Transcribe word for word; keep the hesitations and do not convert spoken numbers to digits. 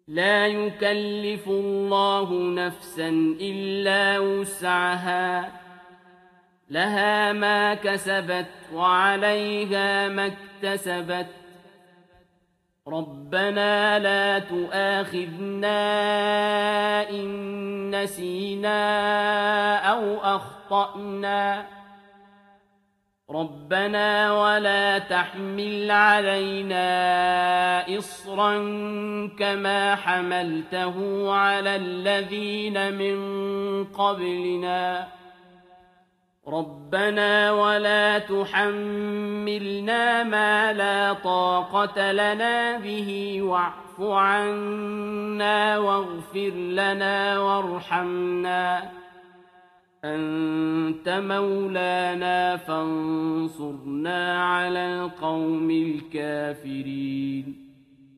لا يكلف الله نفسا إلا وسعها لها ما كسبت وعليها ما اكتسبت ربنا لا تؤاخذنا إن نسينا أو أخطأنا ربنا ولا تحمل علينا إصرا كما حملته على الذين من قبلنا ربنا ولا تحملنا ما لا طاقة لنا به واعف عنا واغفر لنا وارحمنا أنت مولانا فانصرنا على القوم الكافرين